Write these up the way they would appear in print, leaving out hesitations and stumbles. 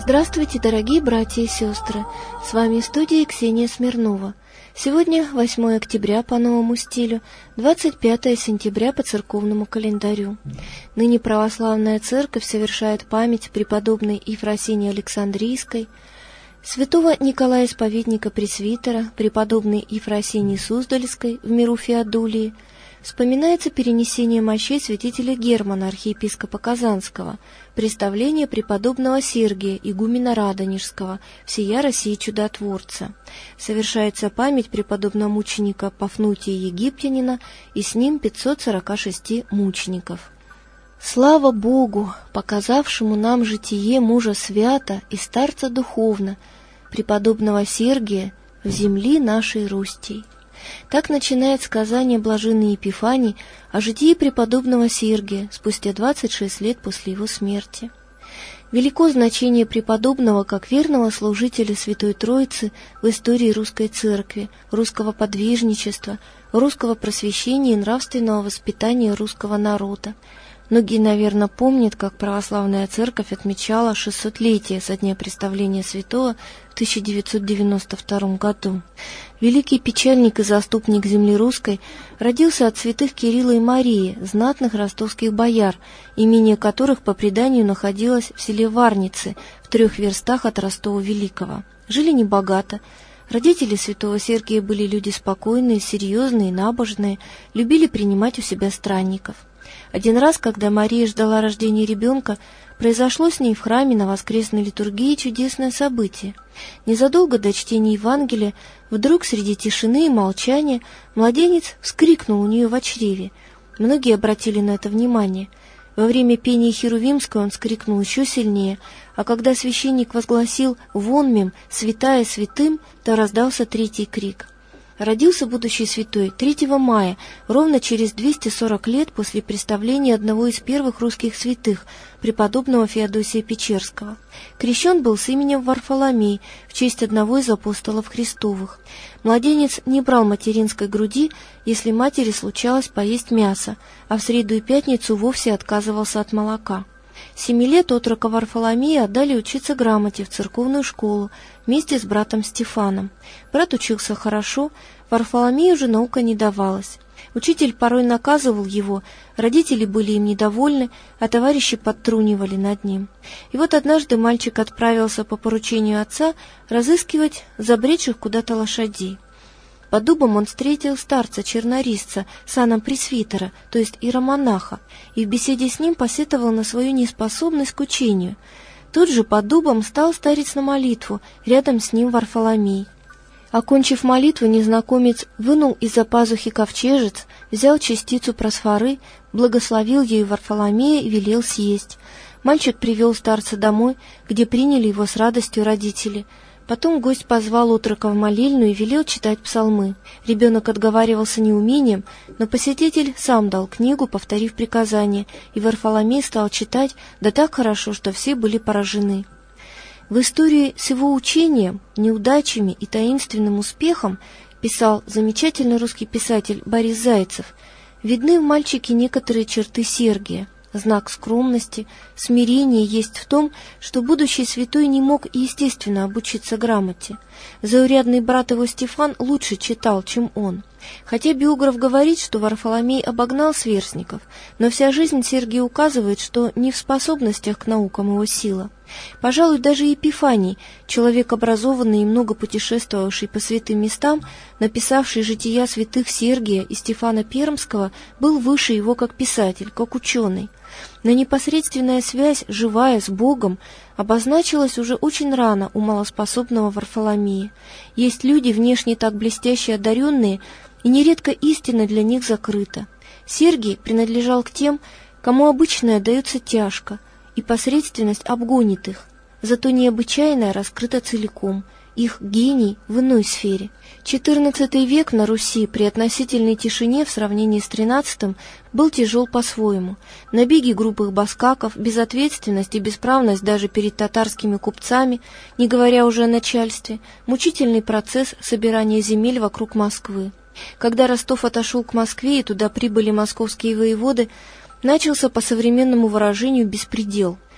Здравствуйте, дорогие братья и сестры! С вами в студии Ксения Смирнова. Сегодня 8 октября по новому стилю, 25 сентября по церковному календарю. Ныне православная церковь совершает память преподобной Ефросинии Александрийской, святого Николая Исповедника Пресвитера, преподобной Ефросинии Суздальской в миру Феодулии. Вспоминается перенесение мощей святителя Германа, архиепископа Казанского, представление преподобного Сергия, игумена Радонежского, всея России чудотворца. Совершается память преподобного мученика Пафнутия Египтянина и с ним 546 мучеников. Слава Богу, показавшему нам житие мужа свято и старца духовно, преподобного Сергия в земли нашей Рустей. Так начинает сказание блаженной Епифании о житии преподобного Сергия спустя 26 лет после его смерти. Велико значение преподобного как верного служителя Святой Троицы в истории русской церкви, русского подвижничества, русского просвещения и нравственного воспитания русского народа. Многие, наверное, помнят, как православная церковь отмечала 600-летие со дня представления святого в 1992 году. Великий печальник и заступник земли русской родился от святых Кирилла и Марии, знатных ростовских бояр, имение которых по преданию находилось в селе Варницы, в 3 верстах от Ростова-Великого. Жили небогато. Родители святого Сергия были люди спокойные, серьезные, набожные, любили принимать у себя странников. Один раз, когда Мария ждала рождения ребенка, произошло с ней в храме на воскресной литургии чудесное событие. Незадолго до чтения Евангелия, вдруг среди тишины и молчания, младенец вскрикнул у нее в чреве. Многие обратили на это внимание. Во время пения Херувимского он вскрикнул еще сильнее, а когда священник возгласил «Вон мем, святая святым», то раздался 3-й крик. Родился будущий святой 3 мая, ровно через 240 лет после представления одного из первых русских святых, преподобного Феодосия Печерского. Крещен был с именем Варфоломей в честь одного из апостолов Христовых. Младенец не брал материнской груди, если матери случалось поесть мясо, а в среду и пятницу вовсе отказывался от молока. 7 лет отрока Варфоломея отдали учиться грамоте в церковную школу вместе с братом Стефаном. Брат учился хорошо, Варфоломею же наука не давалась. Учитель порой наказывал его, родители были им недовольны, а товарищи подтрунивали над ним. И вот однажды мальчик отправился по поручению отца разыскивать забредших куда-то лошадей. Под дубом он встретил старца-чернорисца, саном пресвитера, то есть иеромонаха, и в беседе с ним посетовал на свою неспособность к учению. Тут же под дубом стал старец на молитву, рядом с ним Варфоломей. Окончив молитву, незнакомец вынул из-за пазухи ковчежец, взял частицу просфоры, благословил ею Варфоломея и велел съесть. Мальчик привел старца домой, где приняли его с радостью родители. Потом гость позвал отрока в молельную и велел читать псалмы. Ребенок отговаривался неумением, но посетитель сам дал книгу, повторив приказание, и Варфоломей стал читать, да так хорошо, что все были поражены. В истории с его учением, неудачами и таинственным успехом, писал замечательный русский писатель Борис Зайцев, видны в мальчике некоторые черты Сергия. Знак скромности, смирения есть в том, что будущий святой не мог естественно обучиться грамоте. Заурядный брат его Стефан лучше читал, чем он. Хотя биограф говорит, что Варфоломей обогнал сверстников, но вся жизнь Сергия указывает, что не в способностях к наукам его сила. Пожалуй, даже Епифаний, человек образованный и много путешествовавший по святым местам, написавший жития святых Сергия и Стефана Пермского, был выше его как писатель, как ученый. Но непосредственная связь, живая, с Богом, обозначилась уже очень рано у малоспособного Варфоломея. Есть люди, внешне так блестяще одаренные, и нередко истина для них закрыта. Сергий принадлежал к тем, кому обычное дается тяжко, и посредственность обгонит их, зато необычайное раскрыто целиком, их гений в иной сфере. XIV век на Руси при относительной тишине в сравнении с XIII был тяжел по-своему. Набеги грубых баскаков, безответственность и бесправность даже перед татарскими купцами, не говоря уже о начальстве, мучительный процесс собирания земель вокруг Москвы. Когда Ростов отошел к Москве и туда прибыли московские воеводы, начался по современному выражению беспредел.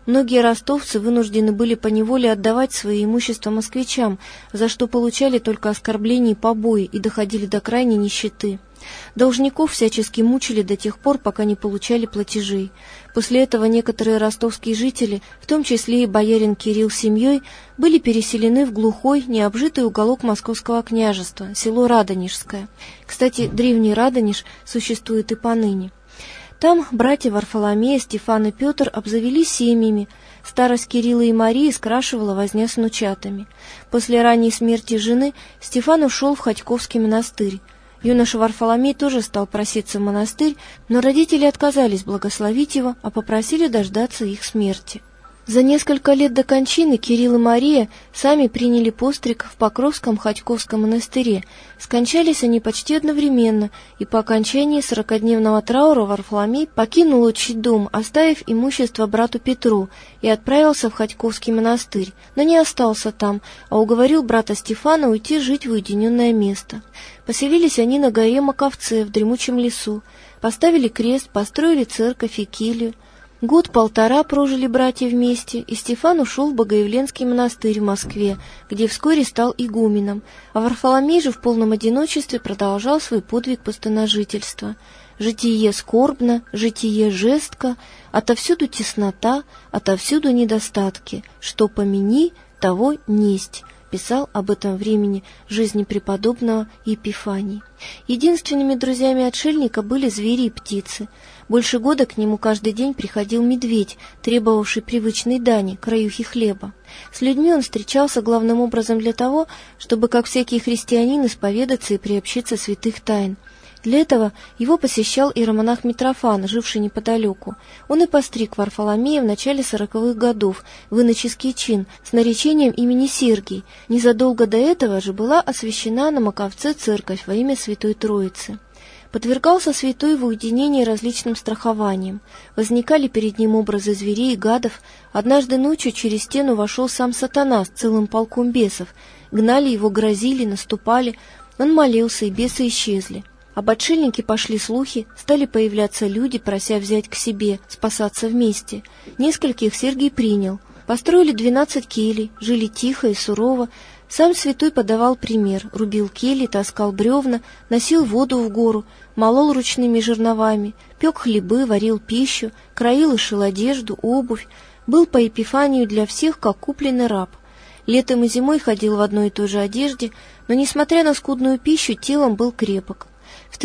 Многие ростовцы вынуждены были поневоле отдавать свое имущество москвичам, за что получали только оскорбления и побои и доходили до крайней нищеты. Должников всячески мучили до тех пор, пока не получали платежей. После этого некоторые ростовские жители, в том числе и боярин Кирилл с семьей, были переселены в глухой, необжитый уголок Московского княжества, село Радонежское. Кстати, древний Радонеж существует и поныне. Там братья Варфоломея, Стефан и Петр обзавелись семьями. Старость Кирилла и Марии скрашивала возня с внучатами. После ранней смерти жены Стефан ушел в Ходьковский монастырь. Юноша Варфоломей тоже стал проситься в монастырь, но родители отказались благословить его, а попросили дождаться их смерти. За несколько лет до кончины Кирилл и Мария сами приняли постриг в Покровском Ходьковском монастыре. Скончались они почти одновременно, и по окончании 40-дневного траура Варфоломей покинул отчий дом, оставив имущество брату Петру, и отправился в Ходьковский монастырь, но не остался там, а уговорил брата Стефана уйти жить в уединенное место. Поселились они на горе Маковце в дремучем лесу, поставили крест, построили церковь и келью. Год-полтора прожили братья вместе, и Стефан ушел в Богоявленский монастырь в Москве, где вскоре стал игуменом, а Варфоломей же в полном одиночестве продолжал свой подвиг пустоножительства. «Житие скорбно, житие жестко, отовсюду теснота, отовсюду недостатки, что помяни, того несть», писал об этом времени жизни преподобного Епифаний. Единственными друзьями отшельника были звери и птицы. Больше года к нему каждый день приходил медведь, требовавший привычной дани, краюхи хлеба. С людьми он встречался главным образом для того, чтобы, как всякий христианин, исповедаться и приобщиться святых тайн. Для этого его посещал иеромонах Митрофан, живший неподалеку. Он и постриг Варфоломея в начале 40-х годов в иноческий чин с наречением имени Сергий. Незадолго до этого же была освящена на Маковце церковь во имя Святой Троицы. Подвергался святой в уединении различным страхованиям. Возникали перед ним образы зверей и гадов. Однажды ночью через стену вошел сам сатана с целым полком бесов. Гнали его, грозили, наступали. Он молился, и бесы исчезли. Об отшельнике пошли слухи, стали появляться люди, прося взять к себе, спасаться вместе. Нескольких Сергий принял. Построили 12 келий, жили тихо и сурово. Сам святой подавал пример, рубил кельи, таскал бревна, носил воду в гору, молол ручными жерновами, пек хлебы, варил пищу, краил и шил одежду, обувь. Был по Епифанию для всех, как купленный раб. Летом и зимой ходил в одной и той же одежде, но, несмотря на скудную пищу, телом был крепок. В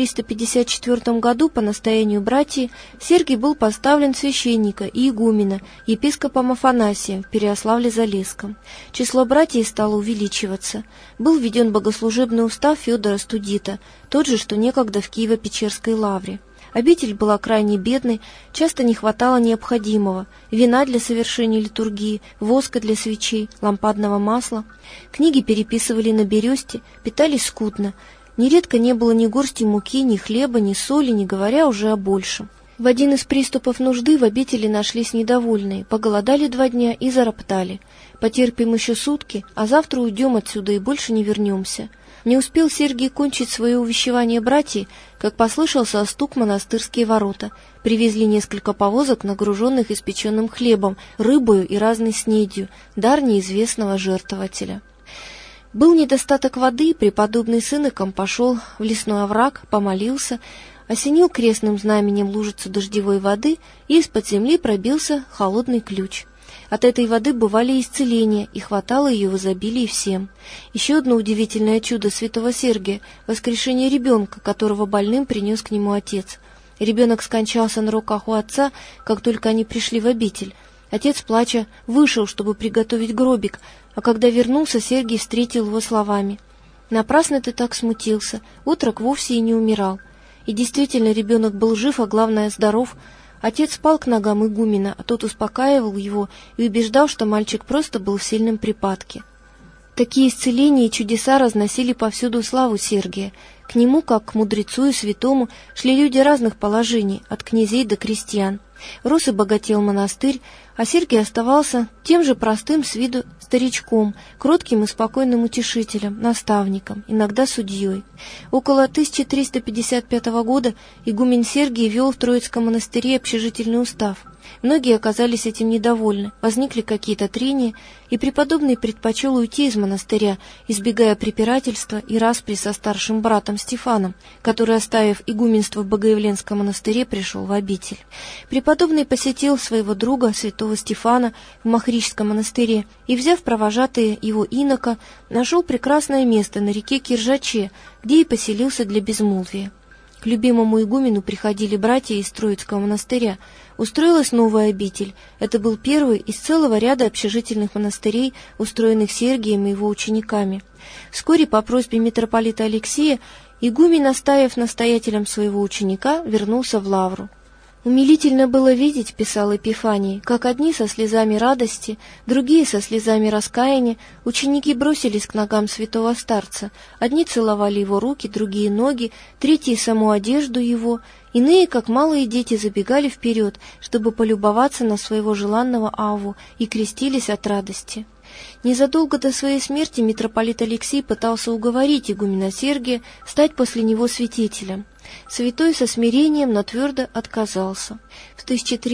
1354 году по настоянию братьев Сергий был поставлен священника и игумена епископом Афанасием в Переяславле-Залесском. Число братьев стало увеличиваться. Был введен богослужебный устав Федора Студита, тот же, что некогда в Киево-Печерской лавре. Обитель была крайне бедной, часто не хватало необходимого: вина для совершения литургии, воска для свечей, лампадного масла. Книги переписывали на бересте, питались скудно. Нередко не было ни горсти муки, ни хлеба, ни соли, не говоря уже о большем. В один из приступов нужды в обители нашлись недовольные, поголодали 2 дня и зароптали. Потерпим еще сутки, а завтра уйдем отсюда и больше не вернемся. Не успел Сергий кончить свое увещевание братьев, как послышался стук в монастырские ворота. Привезли несколько повозок, нагруженных испеченным хлебом, рыбою и разной снедью, дар неизвестного жертвователя. Был недостаток воды, преподобный с иноком пошел в лесной овраг, помолился, осенил крестным знаменем лужицу дождевой воды, и из-под земли пробился холодный ключ. От этой воды бывали исцеления, и хватало ее в изобилии всем. Еще одно удивительное чудо святого Сергия — воскрешение ребенка, которого больным принес к нему отец. Ребенок скончался на руках у отца, как только они пришли в обитель. Отец, плача, вышел, чтобы приготовить гробик, а когда вернулся, Сергий встретил его словами: «Напрасно ты так смутился, отрок вовсе и не умирал». И действительно, ребенок был жив, а главное, здоров. Отец спал к ногам игумена, а тот успокаивал его и убеждал, что мальчик просто был в сильном припадке. Такие исцеления и чудеса разносили повсюду славу Сергия. К нему, как к мудрецу и святому, шли люди разных положений, от князей до крестьян. Рос и богател монастырь, а Сергий оставался тем же простым с виду старичком, кротким и спокойным утешителем, наставником, иногда судьей. Около 1355 года игумен Сергий вел в Троицком монастыре общежительный устав. Многие оказались этим недовольны, возникли какие-то трения, и преподобный предпочел уйти из монастыря, избегая препирательства и распри со старшим братом Стефаном, который, оставив игуменство в Богоявленском монастыре, пришел в обитель. Преподобный посетил своего друга, святого Стефана, в Махричском монастыре и, взяв провожатые его инока, нашел прекрасное место на реке Киржаче, где и поселился для безмолвия. К любимому игумену приходили братья из Троицкого монастыря. Устроилась новая обитель. Это был первый из целого ряда общежительных монастырей, устроенных Сергием и его учениками. Вскоре по просьбе митрополита Алексея игумен, оставив настоятелем своего ученика, вернулся в лавру. «Умилительно было видеть, — писал Эпифаний, — как одни со слезами радости, другие со слезами раскаяния, ученики бросились к ногам святого старца, одни целовали его руки, другие ноги, третьи саму одежду его, иные, как малые дети, забегали вперед, чтобы полюбоваться на своего желанного Авву, и крестились от радости». Незадолго до своей смерти митрополит Алексей пытался уговорить игумена Сергия стать после него святителем. Святой со смирением, но твердо отказался. В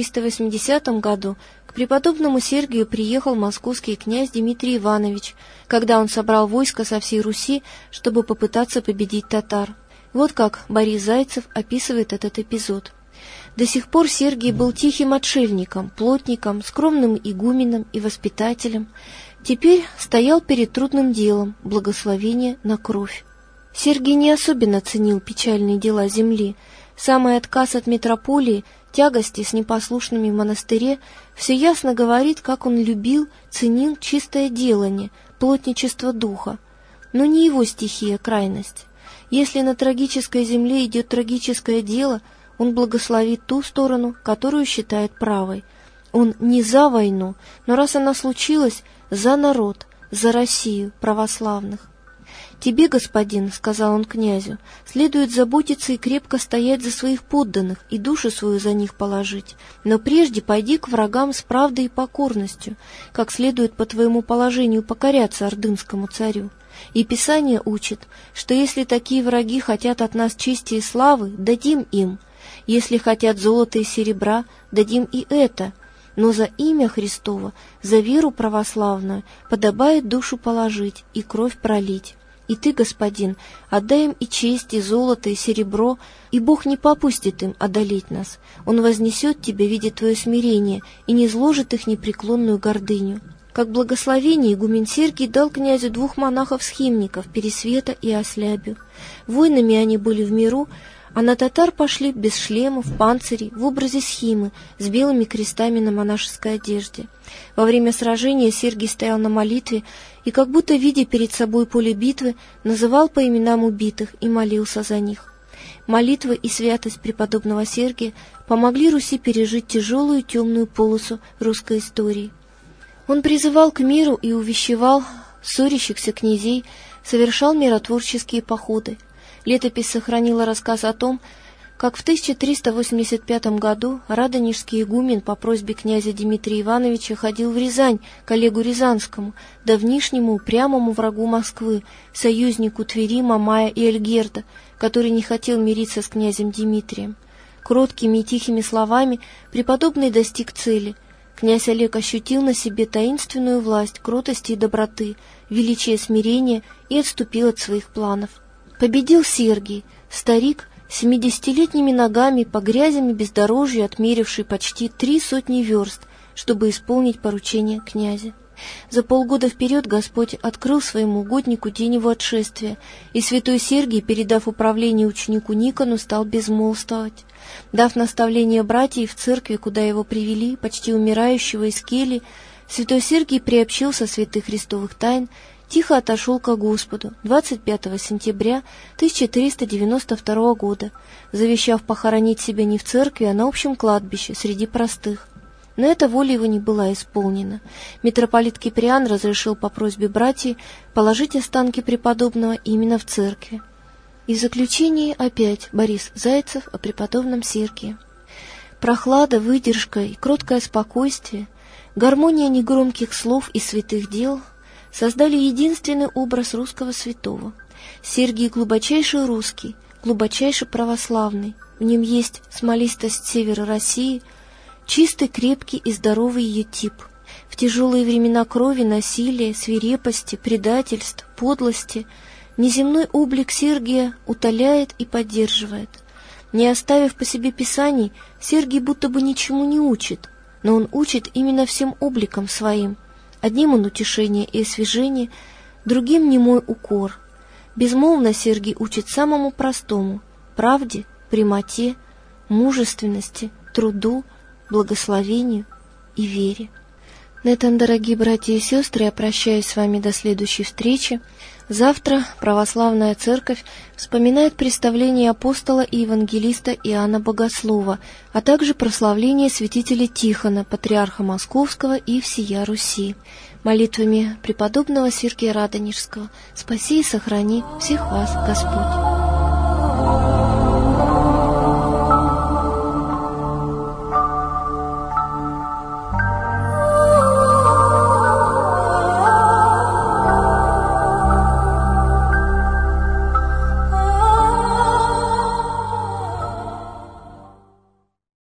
1380 году к преподобному Сергию приехал московский князь Дмитрий Иванович, когда он собрал войско со всей Руси, чтобы попытаться победить татар. Вот как Борис Зайцев описывает этот эпизод. До сих пор Сергий был тихим отшельником, плотником, скромным игуменом и воспитателем. Теперь стоял перед трудным делом — благословение на кровь. Сергий не особенно ценил печальные дела земли. Самый отказ от митрополии, тягости с непослушными в монастыре все ясно говорит, как он любил, ценил чистое делание, плотничество духа. Но не его стихия крайность. Если на трагической земле идет трагическое дело, он благословит ту сторону, которую считает правой. Он не за войну, но раз она случилась, за народ, за Россию, православных. «Тебе, господин, — сказал он князю, — следует заботиться и крепко стоять за своих подданных и душу свою за них положить, но прежде пойди к врагам с правдой и покорностью, как следует по твоему положению покоряться ордынскому царю. И Писание учит, что если такие враги хотят от нас чести и славы, дадим им, если хотят золота и серебра, дадим и это». Но за имя Христово, за веру православную подобает душу положить и кровь пролить. И ты, господин, отдай им и честь, и золото, и серебро, и Бог не попустит им одолеть нас. Он вознесет тебя, видя твое смирение, и не зложит их непреклонную гордыню». Как благословение игумен Сергий дал князю 2 монахов-схимников, Пересвета и Ослябю. Воинами они были в миру, а на татар пошли без шлемов, панцирей, в образе схимы, с белыми крестами на монашеской одежде. Во время сражения Сергий стоял на молитве и, как будто видя перед собой поле битвы, называл по именам убитых и молился за них. Молитва и святость преподобного Сергия помогли Руси пережить тяжелую темную полосу русской истории. Он призывал к миру и увещевал ссорящихся князей, совершал миротворческие походы. Летопись сохранила рассказ о том, как в 1385 году радонежский игумен по просьбе князя Дмитрия Ивановича ходил в Рязань к Олегу Рязанскому, давнишнему упрямому врагу Москвы, союзнику Твери, Мамая и Эльгерда, который не хотел мириться с князем Дмитрием. Кроткими и тихими словами преподобный достиг цели. Князь Олег ощутил на себе таинственную власть кротости и доброты, величие смирения и отступил от своих планов. Победил Сергий, старик, 70-летними ногами по грязям и бездорожью отмеривший почти 300 верст, чтобы исполнить поручение князя. За полгода вперед Господь открыл своему угоднику день его отшествия, и святой Сергий, передав управление ученику Никону, стал безмолвствовать. Дав наставление братьев в церкви, куда его привели, почти умирающего из кельи, святой Сергий приобщился святых христовых тайн, тихо отошел ко Господу 25 сентября 1392 года, завещав похоронить себя не в церкви, а на общем кладбище среди простых. Но эта воля его не была исполнена. Митрополит Киприан разрешил по просьбе братьев положить останки преподобного именно в церкви. И в заключение опять Борис Зайцев о преподобном Сергии. Прохлада, выдержка и кроткое спокойствие, гармония негромких слов и святых дел создали единственный образ русского святого. Сергий глубочайший русский, глубочайший православный. В нем есть смолистость севера России, чистый, крепкий и здоровый ее тип. В тяжелые времена крови, насилия, свирепости, предательств, подлости неземной облик Сергия утоляет и поддерживает. Не оставив по себе писаний, Сергий будто бы ничему не учит, но он учит именно всем обликом своим. Одним он утешение и освежение, другим немой укор. Безмолвно Сергий учит самому простому — правде, прямоте, мужественности, труду, благословению и вере. На этом, дорогие братья и сестры, я прощаюсь с вами до следующей встречи. Завтра Православная Церковь вспоминает представление апостола и евангелиста Иоанна Богослова, а также прославление святителя Тихона, патриарха Московского и всея Руси. Молитвами преподобного Сергия Радонежского спаси и сохрани всех вас Господь.